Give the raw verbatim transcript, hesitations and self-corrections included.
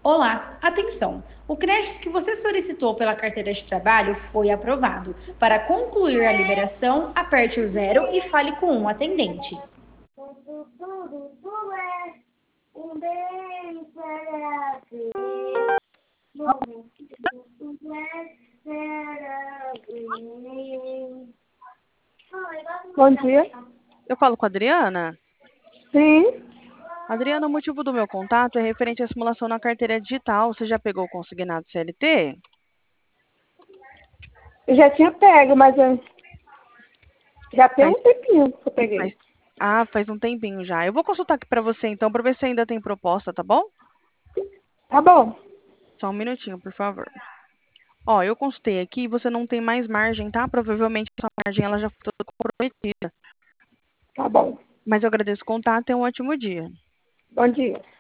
Olá, atenção! O crédito que você solicitou pela carteira de trabalho foi aprovado. Para concluir a liberação, aperte o zero e fale com um atendente. Tudo, tudo, tudo é um bem para ver. Tudo é para ver. Bom dia. Eu falo com a Adriana? Sim, Adriana, o motivo do meu contato é referente à simulação na carteira digital. Você já pegou o consignado C L T? eu já tinha pego, mas eu- já tem Faz, um tempinho que eu faz, peguei. ah, faz um tempinho já. Eu vou consultar aqui para você então, para ver se ainda tem proposta, tá bom? Tá bom, Só um minutinho, por favor. Ó, eu consultei aqui e você não tem mais margem, tá? Provavelmente essa margem ela já foi toda comprometida. tá bom. Mas eu agradeço o contato e um ótimo dia. Bom dia.